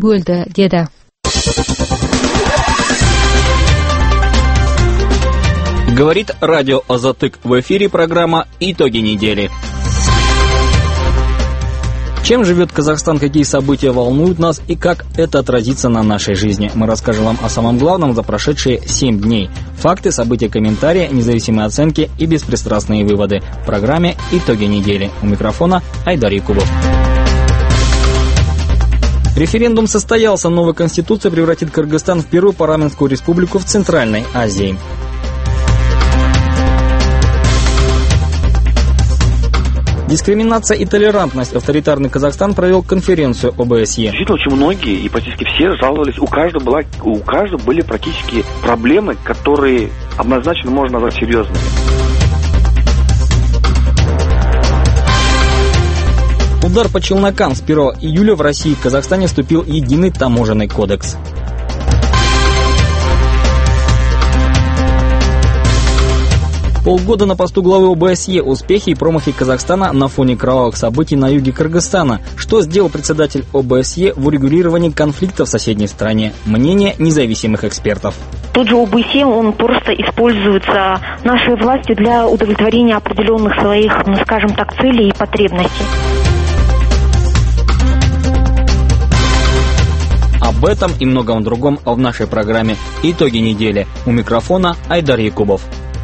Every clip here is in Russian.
bo'ldi, dedi. Говорит радио Азатык. В эфире программа «Итоги недели». Чем живет Казахстан, какие события волнуют нас и как это отразится на нашей жизни? Мы расскажем вам о самом главном за прошедшие 7 дней. Факты, события, комментарии, независимые оценки и беспристрастные выводы. В программе «Итоги недели». У микрофона Айдар Якубов. Референдум состоялся. Новая конституция превратит Кыргызстан в первую парламентскую республику в Центральной Азии. Дискриминация и толерантность. Авторитарный Казахстан провел конференцию ОБСЕ. Действительно, очень многие и практически все жаловались. У каждого были практически проблемы, которые однозначно можно назвать серьезными. Удар по челнокам. С 1 июля в России и Казахстане вступил единый таможенный кодекс. Полгода на посту главы ОБСЕ. Успехи и промахи Казахстана на фоне кровавых событий на юге Кыргызстана. Что сделал председатель ОБСЕ в урегулировании конфликта в соседней стране? Мнение независимых экспертов. Тот же ОБСЕ, он просто используется нашей властью для удовлетворения определенных своих, скажем так, целей и потребностей. Об этом и многом другом в нашей программе «Итоги недели». У микрофона Айдар Якубов.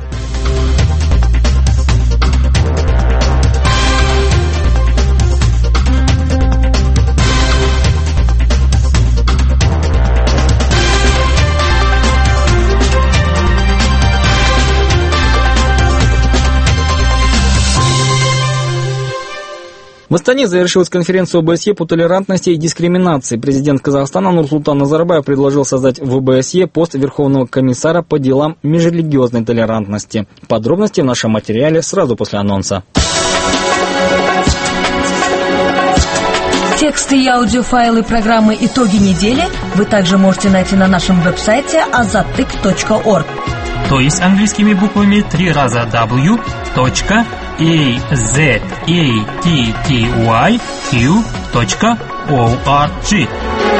В Астане завершилась конференция ОБСЕ по толерантности и дискриминации. Президент Казахстана Нурсултан Назарбаев предложил создать в ОБСЕ пост Верховного комиссара по делам межрелигиозной толерантности. Подробности в нашем материале сразу после анонса. Тексты и аудиофайлы программы «Итоги недели» вы также можете найти на нашем веб-сайте azatyk.org. То есть английскими буквами 3 раза w.azattyq.org.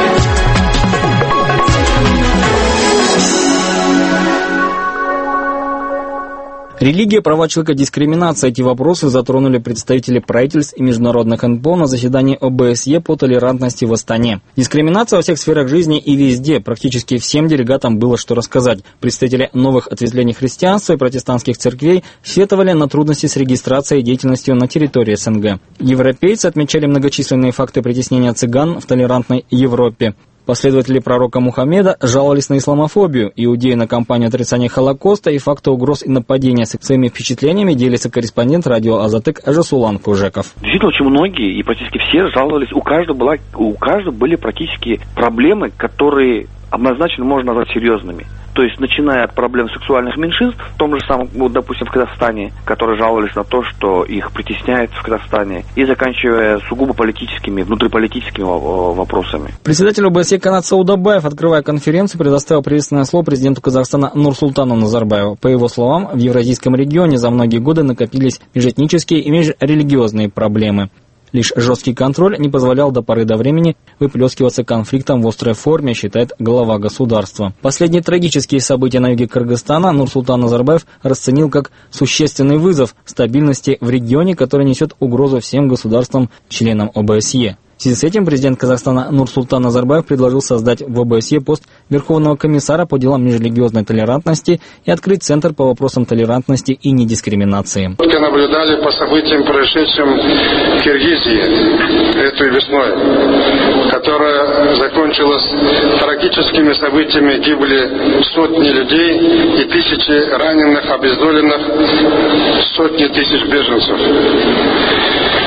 Религия, права человека, дискриминация. Эти вопросы затронули представители правительств и международных НПО на заседании ОБСЕ по толерантности в Астане. Дискриминация во всех сферах жизни и везде. Практически всем делегатам было что рассказать. Представители новых ответвлений христианства и протестантских церквей сетовали на трудности с регистрацией и деятельностью на территории СНГ. Европейцы отмечали многочисленные факты притеснения цыган в толерантной Европе. Последователи пророка Мухаммеда жаловались на исламофобию, иудеи на кампанию отрицания Холокоста и факты угроз и нападения. Своими впечатлениями делится корреспондент радио Азатык Жасулан Кужеков. Действительно, очень многие и практически все жаловались. У каждого были практически проблемы, которые однозначно можно назвать серьезными. То есть, начиная от проблем сексуальных меньшинств, в том же самом, допустим, в Казахстане, которые жаловались на то, что их притесняют в Казахстане, и заканчивая сугубо политическими, внутриполитическими вопросами. Председатель ОБСЕ Канат Саудабаев, открывая конференцию, предоставил приветственное слово президенту Казахстана Нурсултану Назарбаеву. По его словам, в евразийском регионе за многие годы накопились межэтнические и межрелигиозные проблемы. Лишь жесткий контроль не позволял до поры до времени выплескиваться конфликтом в острой форме, считает глава государства. Последние трагические события на юге Кыргызстана Нурсултан Назарбаев расценил как существенный вызов стабильности в регионе, который несет угрозу всем государствам-членам ОБСЕ. В связи с этим президент Казахстана Нурсултан Назарбаев предложил создать в ОБСЕ пост Верховного комиссара по делам межрелигиозной толерантности и открыть Центр по вопросам толерантности и недискриминации. Наблюдали по событиям, происшедшим в Киргизии этой весной, которая закончилась трагическими событиями, гибли сотни людей и тысячи раненых, обездоленных, сотни тысяч беженцев.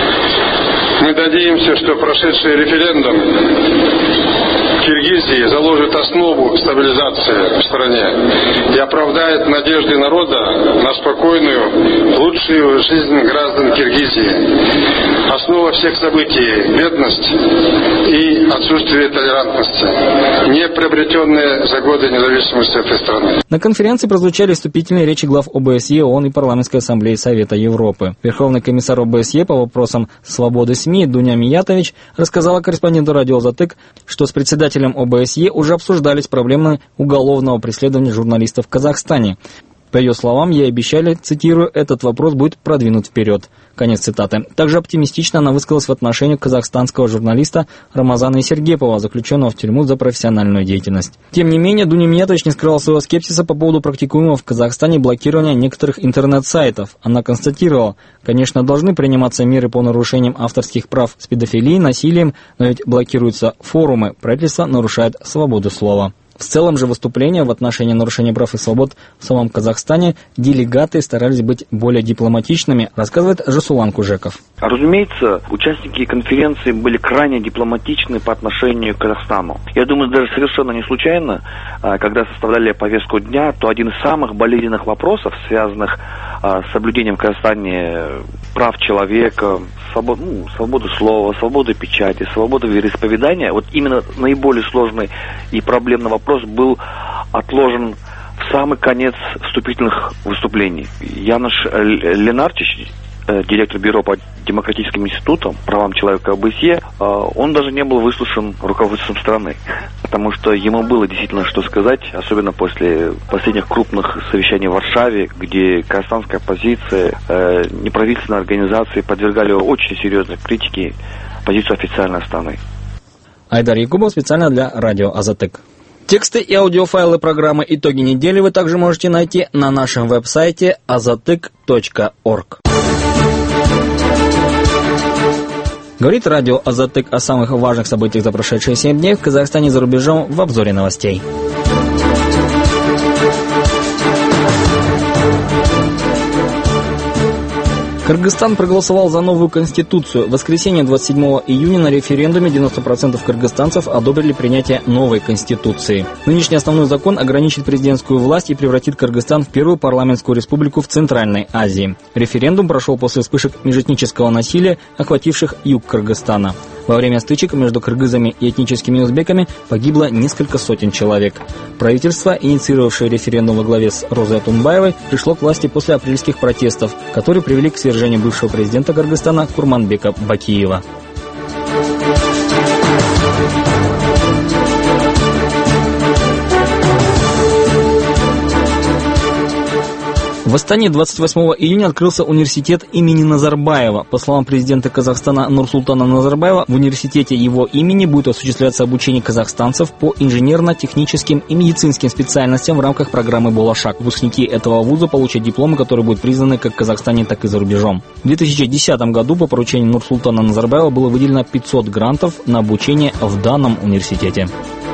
Мы надеемся, что прошедший референдум в Киргизии заложит основу стабилизации в стране и оправдает надежды народа на спокойную, лучшую жизнь граждан Киргизии. Основа всех событий – бедность и отсутствие толерантности, не приобретенные за годы независимости этой страны. На конференции прозвучали вступительные речи глав ОБСЕ, ООН и Парламентской ассамблеи Совета Европы. Верховный комиссар ОБСЕ по вопросам свободы СМИ Дуня Миятович рассказала корреспонденту радио «Азатык», что с председателем ОБСЕ уже обсуждались проблемы уголовного преследования журналистов в Казахстане. По ее словам, ей обещали, цитирую, «этот вопрос будет продвинут вперед». Конец цитаты. Также оптимистично она высказалась в отношении казахстанского журналиста Рамазана Исергепова, заключенного в тюрьму за профессиональную деятельность. Тем не менее, Дуня Миятович не скрывала своего скепсиса по поводу практикуемого в Казахстане блокирования некоторых интернет-сайтов. Она констатировала, конечно, должны приниматься меры по нарушениям авторских прав с педофилией, насилием, но ведь блокируются форумы, правительство нарушает свободу слова. В целом же выступления в отношении нарушения прав и свобод в самом Казахстане делегаты старались быть более дипломатичными, рассказывает Жасулан Кужеков. Разумеется, участники конференции были крайне дипломатичны по отношению к Казахстану. Я думаю, даже совершенно не случайно, когда составляли повестку дня, то один из самых болезненных вопросов, связанных с соблюдением в Казахстане прав человека, свободы слова, свободы печати, свободы вероисповедания, вот именно наиболее сложный и проблемный вопрос был отложен в самый конец вступительных выступлений. Януш Ленарчич, директор бюро по демократическим институтам, правам человека ОБСЕ, он даже не был выслушан руководством страны, потому что ему было действительно что сказать, особенно после последних крупных совещаний в Варшаве, где казахстанская оппозиция, неправительственные организации подвергали очень серьезной критике позицию официальной страны. Айдар Якубов специально для радио «Азатык». Тексты и аудиофайлы программы «Итоги недели» вы также можете найти на нашем веб-сайте azatyk.org. Говорит радио «Азатык» о самых важных событиях за прошедшие 7 дней в Казахстане и за рубежом в обзоре новостей. Кыргызстан проголосовал за новую конституцию. В воскресенье 27 июня на референдуме 90% кыргызстанцев одобрили принятие новой конституции. Нынешний основной закон ограничит президентскую власть и превратит Кыргызстан в первую парламентскую республику в Центральной Азии. Референдум прошел после вспышек межэтнического насилия, охвативших юг Кыргызстана. Во время стычек между кыргызами и этническими узбеками погибло несколько сотен человек. Правительство, инициировавшее референдум во главе с Розой Атунбаевой, пришло к власти после апрельских протестов, которые привели к свержению бывшего президента Кыргызстана Курманбека Бакиева. В Астане 28 июня открылся университет имени Назарбаева. По словам президента Казахстана Нурсултана Назарбаева, в университете его имени будет осуществляться обучение казахстанцев по инженерно-техническим и медицинским специальностям в рамках программы «Болашак». Выпускники этого вуза получат дипломы, которые будут признаны как в Казахстане, так и за рубежом. В 2010 году по поручению Нурсултана Назарбаева было выделено 500 грантов на обучение в данном университете.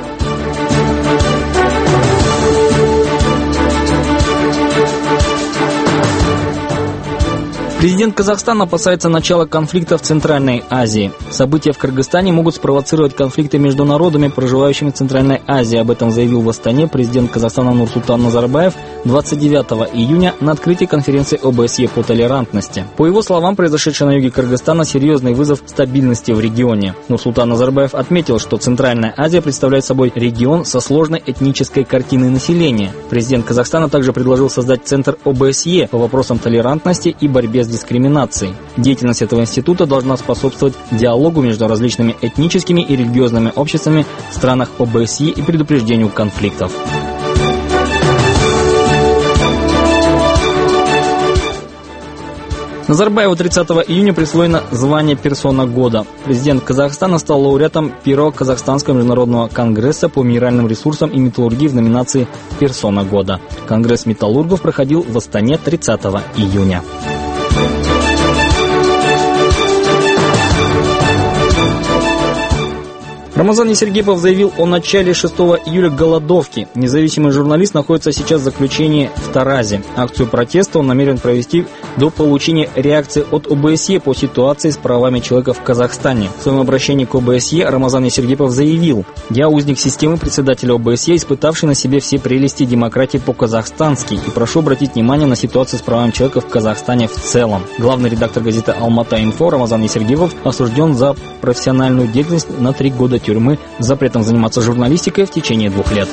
Президент Казахстана опасается начала конфликта в Центральной Азии. События в Кыргызстане могут спровоцировать конфликты между народами, проживающими в Центральной Азии. Об этом заявил в Астане президент Казахстана Нурсултан Назарбаев 29 июня на открытии конференции ОБСЕ по толерантности. По его словам, произошедшее на юге Кыргызстана серьезный вызов стабильности в регионе. Нурсултан Назарбаев отметил, что Центральная Азия представляет собой регион со сложной этнической картиной населения. Президент Казахстана также предложил создать Центр ОБСЕ по вопросам толерантности и борьбе с дискриминацией. Деятельность этого института должна способствовать диалогу между различными этническими и религиозными обществами в странах ОБСЕ и предупреждению конфликтов. Назарбаеву 30 июня присвоено звание «Персона года». Президент Казахстана стал лауреатом первого Казахстанского международного конгресса по минеральным ресурсам и металлургии в номинации «Персона года». Конгресс металлургов проходил в Астане 30 июня. Рамазан Есергипов заявил о начале 6 июля голодовки. Независимый журналист находится сейчас в заключении в Таразе. Акцию протеста он намерен провести до получения реакции от ОБСЕ по ситуации с правами человека в Казахстане. В своем обращении к ОБСЕ Рамазан Есергипов заявил: «Я узник системы председателя ОБСЕ, испытавший на себе все прелести демократии по-казахстански, и прошу обратить внимание на ситуацию с правами человека в Казахстане в целом». Главный редактор газеты «Алмата-Инфо» Рамазан Есергипов осужден за профессиональную деятельность на 3 года тюрьмы с запретом заниматься журналистикой в течение 2 лет.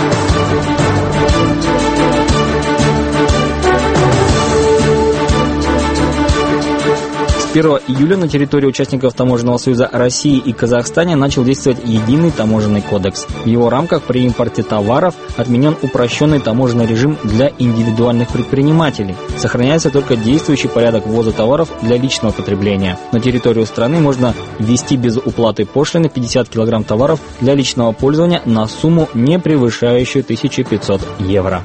С 1 июля на территории участников Таможенного союза России и Казахстана начал действовать единый таможенный кодекс. В его рамках при импорте товаров отменен упрощенный таможенный режим для индивидуальных предпринимателей. Сохраняется только действующий порядок ввоза товаров для личного потребления. На территорию страны можно ввезти без уплаты пошлины 50 кг товаров для личного пользования на сумму, не превышающую 1500 евро.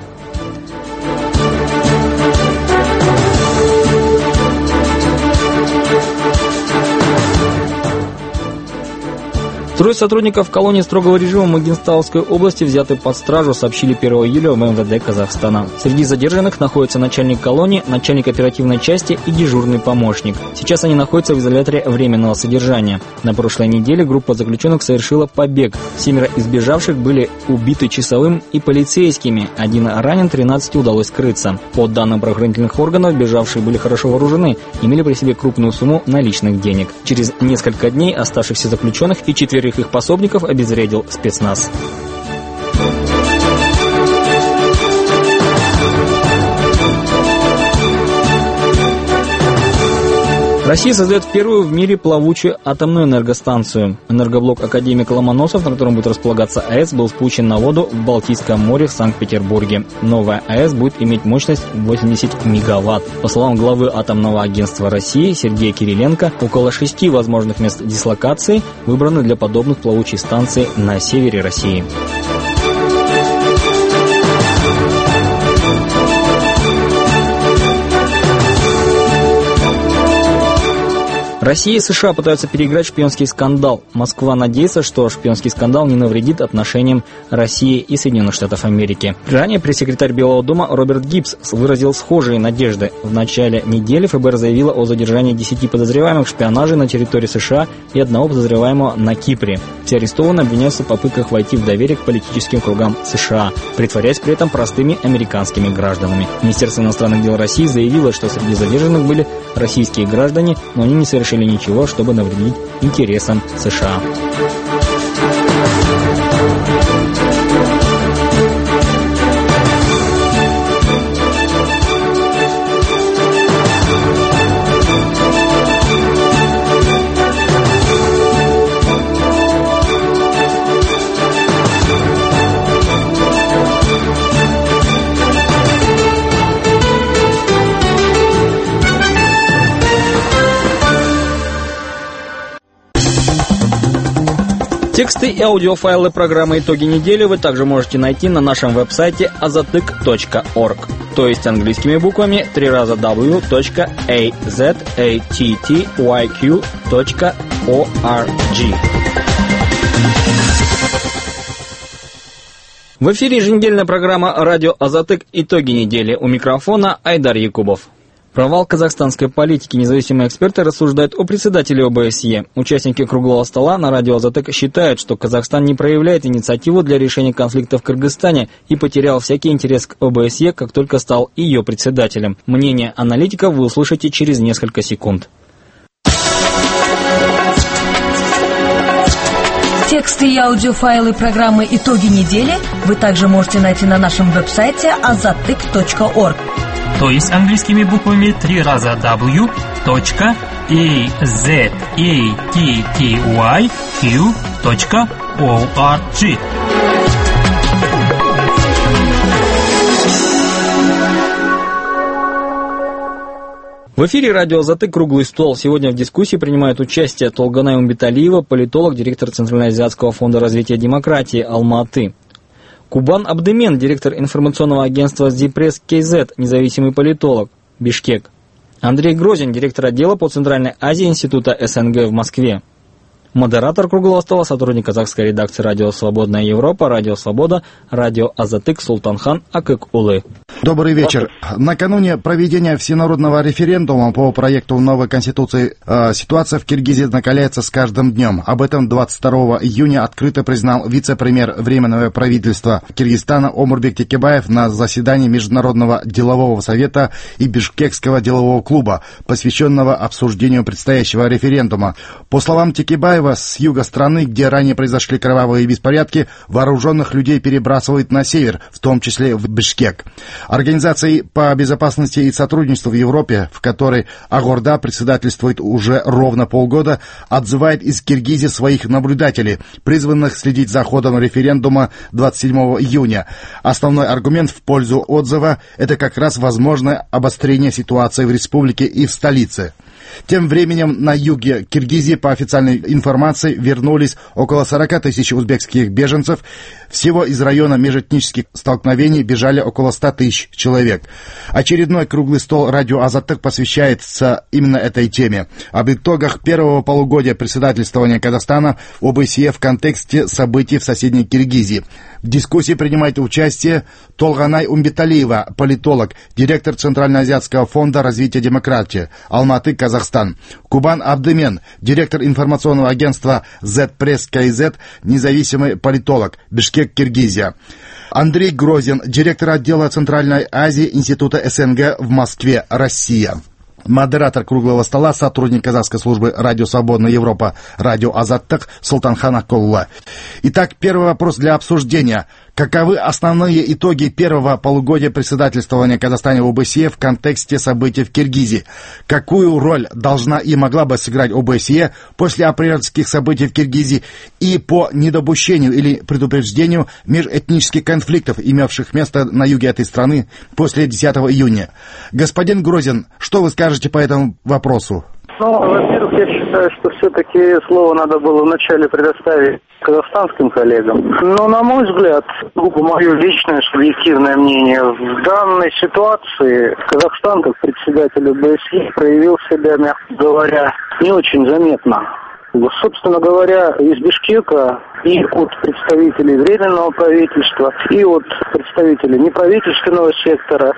Трое сотрудников колонии строгого режима Мангистауской области взяты под стражу, сообщили 1 июля в МВД Казахстана. Среди задержанных находится начальник колонии, начальник оперативной части и дежурный помощник. Сейчас они находятся в изоляторе временного содержания. На прошлой неделе группа заключенных совершила побег. 7 избежавших были убиты часовым и полицейскими. 1 ранен, 13 удалось скрыться. По данным правоохранительных органов, бежавшие были хорошо вооружены, имели при себе крупную сумму наличных денег. Через несколько дней оставшихся заключенных и 4 их пособников обезвредил спецназ. Россия создает первую в мире плавучую атомную энергостанцию. Энергоблок «Академик Ломоносов», на котором будет располагаться АЭС, был спущен на воду в Балтийском море в Санкт-Петербурге. Новая АЭС будет иметь мощность 80 мегаватт. По словам главы Атомного агентства России Сергея Кириленко, около 6 возможных мест дислокации выбраны для подобных плавучих станций на севере России. Россия и США пытаются переиграть шпионский скандал. Москва надеется, что шпионский скандал не навредит отношениям России и Соединенных Штатов Америки. Ранее пресс-секретарь Белого дома Роберт Гиббс выразил схожие надежды. В начале недели ФБР заявило о задержании 10 подозреваемых в шпионаже на территории США и 1 подозреваемого на Кипре. Все арестованные обвиняются в попытках войти в доверие к политическим кругам США, притворяясь при этом простыми американскими гражданами. Министерство иностранных дел России заявило, что среди задержанных были российские граждане, но они не совершили ничего, чтобы навредить интересам США. Тексты и аудиофайлы программы «Итоги недели» вы также можете найти на нашем веб-сайте azatyk.org, то есть английскими буквами 3 раза w.azattyq.org. В эфире еженедельная программа «Радио Азатык. Итоги недели». У микрофона Айдар Якубов. Провал казахстанской политики. Независимые эксперты рассуждают о председателе ОБСЕ. Участники круглого стола на радио Азатык считают, что Казахстан не проявляет инициативу для решения конфликта в Кыргызстане и потерял всякий интерес к ОБСЕ, как только стал ее председателем. Мнение аналитиков вы услышите через несколько секунд. Тексты и аудиофайлы программы «Итоги недели» вы также можете найти на нашем веб-сайте azatyk.org. То есть английскими буквами 3 раза w.azattyq.org. В эфире радио «Азатык. Круглый стол». Сегодня в дискуссии принимает участие Толгонай Умбеталиева, политолог, директор Центральноазиатского фонда развития демократии Алма-Аты. Кубан Абдемен, директор информационного агентства «Зипресс КЗ», независимый политолог, Бишкек. Андрей Грозин, директор отдела по Центральной Азии Института СНГ в Москве. Модератор круглого стола, сотрудник казахской редакции «Радио Свободная Европа», «Радио Свобода», «Радио Азатык» Султанхан Акык-Улы. Добрый вечер. Накануне проведения всенародного референдума по проекту новой конституции ситуация в Киргизии накаляется с каждым днем. Об этом 22 июня открыто признал вице-премьер Временного правительства Киргизстана Омурбек Текебаев на заседании Международного делового совета и Бишкекского делового клуба, посвященного обсуждению предстоящего референдума. По словам Текебаева, с юга страны, где ранее произошли кровавые беспорядки, вооруженных людей перебрасывают на север, в том числе в Бишкек. Организации по безопасности и сотрудничеству в Европе, в которой Агорда председательствует уже ровно полгода, отзывает из Киргизии своих наблюдателей, призванных следить за ходом референдума 27 июня. Основной аргумент в пользу отзыва – это как раз возможное обострение ситуации в республике и в столице. Тем временем на юге Киргизии, по официальной информации, вернулись около 40 тысяч узбекских беженцев. Всего из района межэтнических столкновений бежали около 100 тысяч человек. Очередной круглый стол «Радио Азатык» посвящается именно этой теме. Об итогах первого полугодия председательствования Казахстана в ОБСЕ в контексте событий в соседней Киргизии. В дискуссии принимает участие Толганай Умбеталиева, политолог, директор Центральноазиатского фонда развития демократии, Алматы, Казахстан. Кубан Абдымен, директор информационного агентства Z-Press KZ, независимый политолог, Бишкек, Киргизия. Андрей Грозин, директор отдела Центральной Азии Института СНГ в Москве, Россия. Модератор круглого стола, сотрудник казахской службы «Радио Свободная Европа», «Радио Азаттык» Султанхан Акулла. Итак, первый вопрос для обсуждения. Каковы основные итоги первого полугодия председательствования Казахстана в ОБСЕ в контексте событий в Киргизии? Какую роль должна и могла бы сыграть ОБСЕ после апрельских событий в Киргизии и по недопущению или предупреждению межэтнических конфликтов, имевших место на юге этой страны после 10 июня? Господин Грозин, что вы скажете по этому вопросу? Во-первых, я считаю, что все-таки слово надо было вначале предоставить казахстанским коллегам. Но, на мой взгляд, мое личное субъективное мнение, в данной ситуации Казахстан, как председатель ОБСЕ, проявил себя, мягко говоря, не очень заметно. Собственно говоря, из Бишкека и от представителей Временного правительства, и от представителей неправительственного сектора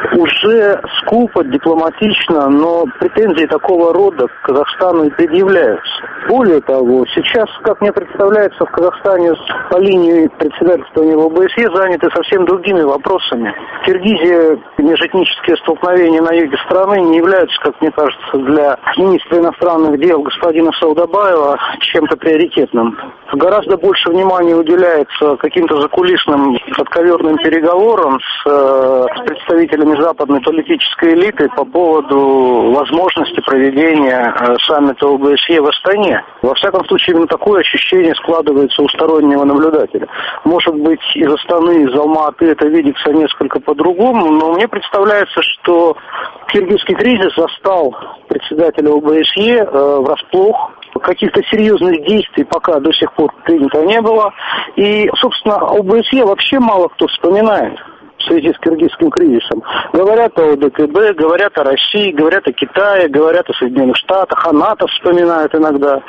уже скупо, дипломатично, но претензии такого рода к Казахстану и предъявляются. Более того, сейчас, как мне представляется, в Казахстане по линии председательствования в ОБСЕ заняты совсем другими вопросами. Киргизия, межэтнические столкновения на юге страны не являются, как мне кажется, для министра иностранных дел господина Саудабаева чем-то приоритетным. Гораздо больше внимания уделяется каким-то закулисным подковерным переговорам с представителями западной политической элиты по поводу возможности проведения саммита ОБСЕ в Астане. Во всяком случае, именно такое ощущение складывается у стороннего наблюдателя. Может быть, из Астаны, из Алма-Аты это видится несколько по-другому, но мне представляется, что киргизский кризис застал председателя ОБСЕ врасплох. Каких-то серьезных действий пока до сих пор принято не было. И, собственно, ОБСЕ вообще мало кто вспоминает в связи с киргизским кризисом. Говорят о ОДКБ, говорят о России, говорят о Китае, говорят о Соединенных Штатах, о НАТО вспоминают иногда.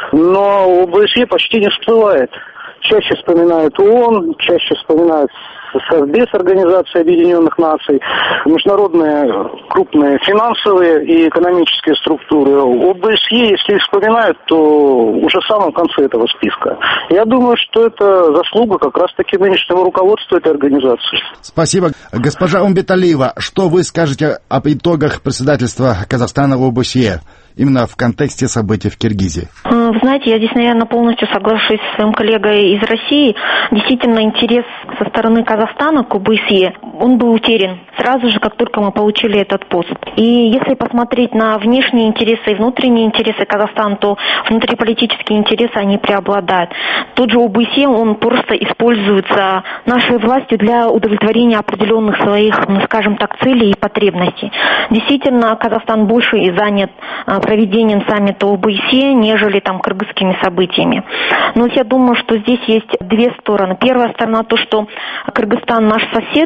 Но ОБСЕ почти не всплывает. Чаще вспоминают ООН, чаще вспоминают Совбез Организации Объединенных Наций, международные крупные финансовые и экономические структуры. ОБСЕ, если их вспоминают, то уже в самом конце этого списка. Я думаю, что это заслуга как раз-таки нынешнего руководства этой организации. Спасибо. Госпожа Умбеталиева, что вы скажете об итогах председательства Казахстана в ОБСЕ? Именно в контексте событий в Киргизии? Вы знаете, я здесь, наверное, полностью соглашусь с своим коллегой из России. Действительно, интерес со стороны Казахстана к ОБСЕ, он был утерян сразу же, как только мы получили этот пост. И если посмотреть на внешние интересы и внутренние интересы Казахстана, то внутриполитические интересы, они преобладают. Тот же ОБСЕ, он просто используется нашей властью для удовлетворения определенных своих, скажем так, целей и потребностей. Действительно, Казахстан больше и занят проведением саммита ОБСЕ, нежели там кыргызскими событиями. Но я думаю, что здесь есть две стороны. Первая сторона то, что Кыргызстан наш сосед, и у Казахстана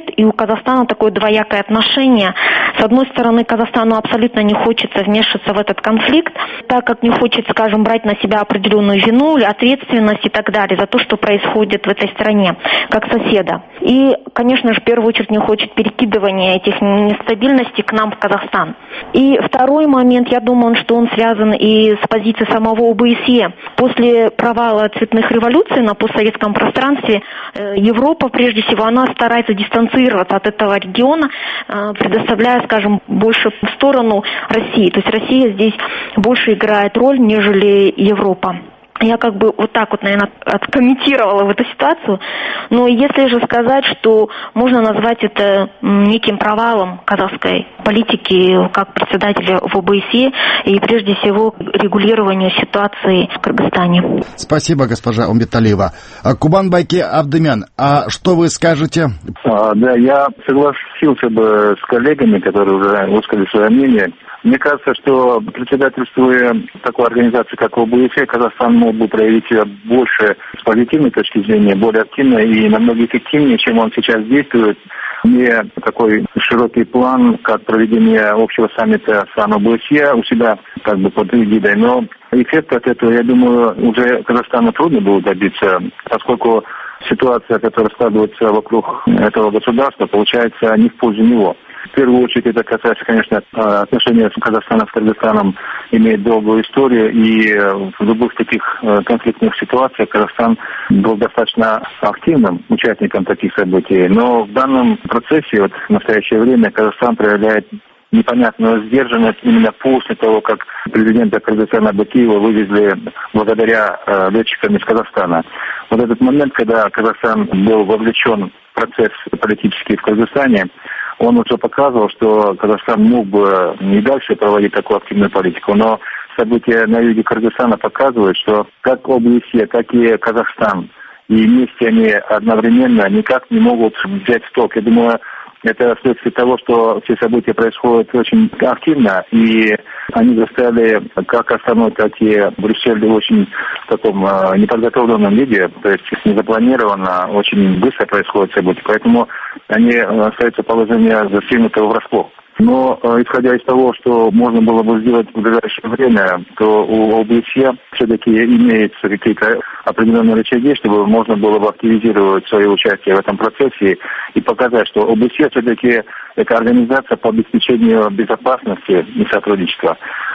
Казахстана такое двоякое отношение. С одной стороны, Казахстану абсолютно не хочется вмешиваться в этот конфликт, так как не хочет, скажем, брать на себя определенную вину или ответственность и так далее за то, что происходит в этой стране, как соседа. И, конечно же, в первую очередь не хочет перекидывания этих нестабильностей к нам в Казахстан. И второй момент, я думаю, что он связан и с позицией самого ОБСЕ. После провала цветных революций на постсоветском пространстве Европа, прежде всего, она старается дистанцироваться от этого региона, предоставляя, скажем, больше в сторону России. То есть Россия здесь больше играет роль, нежели Европа. Я как бы вот так вот, наверное, откомментировала в эту ситуацию. Но если же сказать, что можно назвать это неким провалом казахской политики как председателя в ОБСЕ и прежде всего регулированию ситуации в Кыргызстане. Спасибо, госпожа Умбеталиева. Кубанбайке Авдемян, а что вы скажете? Да, я согласился бы с коллегами, которые уже высказали свое мнение. Мне кажется, что председательствуя такой организации, как ОБСЕ, Казахстан мог бы проявить себя больше с позитивной точки зрения, более активно и намного эффективнее, чем он сейчас действует. Не такой широкий план, как проведение общего саммита стран ОБСЕ у себя как бы под эгидой, но эффект от этого, я думаю, уже Казахстану трудно было добиться, поскольку ситуация, которая складывается вокруг этого государства, получается не в пользу него. В первую очередь это касается, конечно, отношения Казахстана с Кыргызстаном имеет долгую историю, и в любых таких конфликтных ситуациях Казахстан был достаточно активным участником таких событий. Но в данном процессе, вот в настоящее время, Казахстан проявляет непонятную сдержанность именно после того, как президента Кыргызстана Бакиева вывезли благодаря летчикам из Казахстана. Вот этот момент, когда Казахстан был вовлечен в процесс политический в Кыргызстане, он уже показывал, что Казахстан мог бы и дальше проводить такую активную политику, но события на юге Кыргызстана показывают, что как ОБСЕ, так и Казахстан, и вместе они одновременно никак не могут взять в толк. Я думаю, это вследствие того, что все события происходят очень активно, и они заставили как Астану, так и Брюссель в очень таком неподготовленном виде, то есть незапланированно, очень быстро происходят события, поэтому они остаются положение застигнутого врасплох. Но, исходя из того, что можно было бы сделать в ближайшее время, то у ОБСЕ все-таки имеются какие-то определенные рычаги, чтобы можно было бы активизировать свое участие в этом процессе и показать, что ОБСЕ все-таки это организация по обеспечению безопасности и сотрудничества.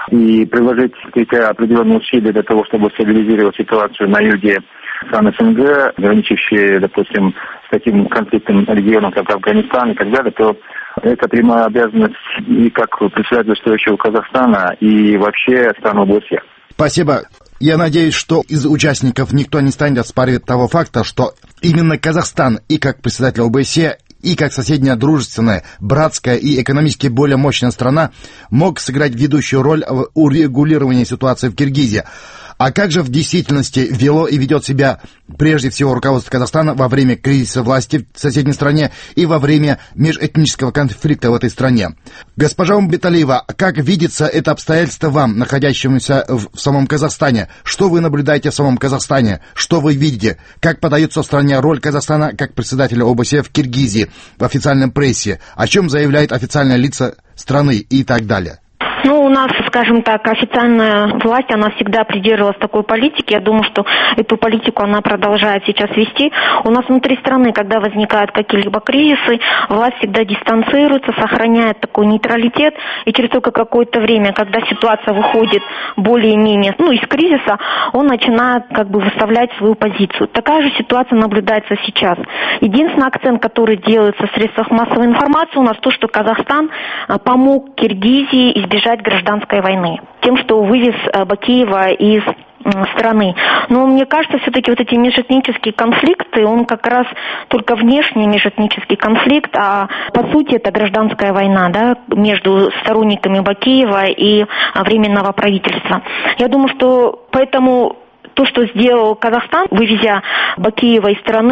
И приложить какие-то определенные усилия для того, чтобы стабилизировать ситуацию на юге стран СНГ, граничащие, допустим, с таким конфликтным регионом, как Афганистан и так далее, то это прямая обязанность и как председательствующего Казахстана, и вообще стран ОБСЕ. Спасибо. Я надеюсь, что из участников никто не станет оспаривать того факта, что именно Казахстан и как председатель ОБСЕ, и как соседняя дружественная, братская и экономически более мощная страна мог сыграть ведущую роль в урегулировании ситуации в Киргизии. А как же в действительности вело и ведет себя прежде всего руководство Казахстана во время кризиса власти в соседней стране и во время межэтнического конфликта в этой стране? Госпожа Умбеталиева, как видится это обстоятельство вам, находящемуся в самом Казахстане? Что вы наблюдаете в самом Казахстане? Что вы видите? Как подается в стране роль Казахстана как председателя ОБСЕ в Киргизии в официальной прессе? О чем заявляют официальные лица страны и так далее? Ну, у нас, скажем так, официальная власть, она всегда придерживалась такой политики. Я думаю, что эту политику она продолжает сейчас вести. У нас внутри страны, когда возникают какие-либо кризисы, власть всегда дистанцируется, сохраняет такой нейтралитет. И через только какое-то время, когда ситуация выходит более-менее, из кризиса, он начинает выставлять свою позицию. Такая же ситуация наблюдается сейчас. Единственный акцент, который делается в средствах массовой информации, у нас то, что Казахстан помог Киргизии избежать гражданской войны, тем, что вывез Бакиева из страны. Но мне кажется, все-таки вот эти межэтнические конфликты, он как раз только внешний межэтнический конфликт, а по сути это гражданская война, между сторонниками Бакиева и Временного правительства. Я думаю, что поэтому то, что сделал Казахстан, вывезя Бакиева из страны,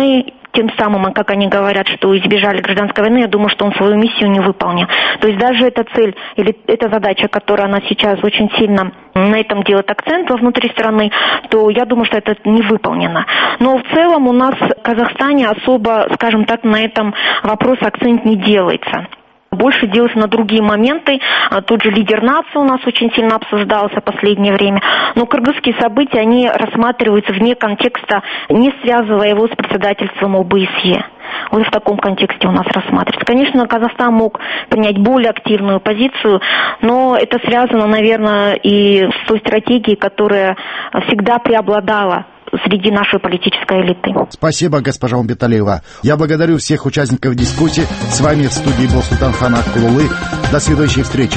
тем самым, как они говорят, что избежали гражданской войны, я думаю, что он свою миссию не выполнил. То есть даже эта цель или эта задача, которая она сейчас очень сильно на этом делает акцент внутри страны, то я думаю, что это не выполнено. Но в целом у нас в Казахстане особо, скажем так, на этом вопрос акцент не делается. Больше делается на другие моменты. Тот же лидер нации у нас очень сильно обсуждался в последнее время. Но кыргызские события, они рассматриваются вне контекста, не связывая его с председательством ОБСЕ. Вот в таком контексте у нас рассматривается. Конечно, Казахстан мог принять более активную позицию, но это связано, наверное, и с той стратегией, которая всегда преобладала среди нашей политической элиты. Спасибо, госпожа Умбеталиева. Я благодарю всех участников дискуссии. С вами в студии был Султанхан Акулулы. До следующей встречи.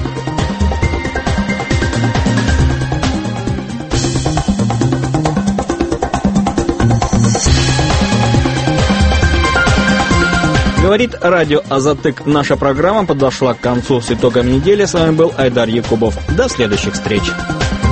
Говорит радио Азатык. Наша программа подошла к концу. С итогом недели с вами был Айдар Якубов. До следующих встреч.